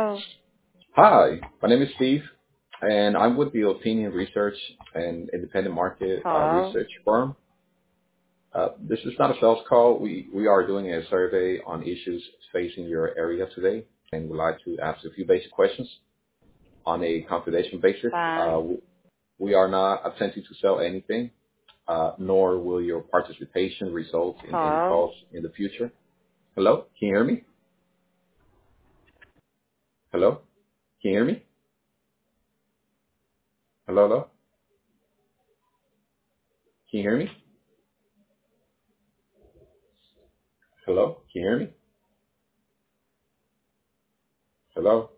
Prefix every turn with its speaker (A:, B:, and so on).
A: Hello.
B: Hi, my name is Steve, and I'm with the Opinion Research and Independent Market
A: Hello.
B: Research Firm. This is not a sales call. We are doing a survey on issues facing your area today, and would like to ask a few basic questions on a confidential basis.
A: Fine.
B: We are not attempting to sell anything, nor will your participation result in any
A: Hello.
B: calls in the future. Hello, can you hear me? Hello, can you hear me? Hello, hello, can you hear me? Hello, can you hear me? Hello.